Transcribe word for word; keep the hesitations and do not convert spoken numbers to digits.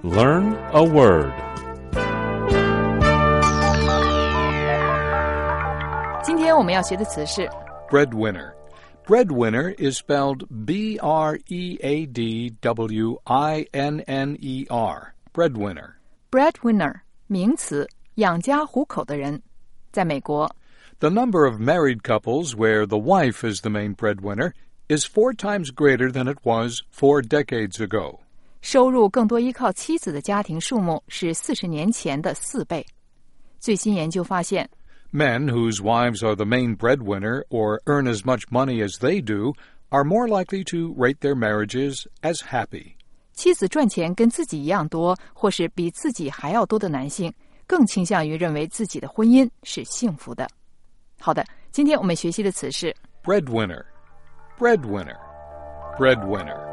Learn a word. 今天我们要学的词是 breadwinner. Breadwinner is spelled B R E A D W I N N E R. Breadwinner. breadwinner 名词，养家糊口的人。在美国 The number of married couples where the wife is the main breadwinner is four times greater than it was four decades ago. 收入更多依靠妻子的家庭数目是四十年前的四倍。最新研究发现 Men whose wives are the main breadwinner or earn as much money as they do are more likely to rate their marriages as happy. 妻子赚钱跟自己一样多，或是比自己还要多的男性，更倾向于认为自己的婚姻是幸福的。好的，今天我们学习的词是 breadwinner. Breadwinner. Breadwinner.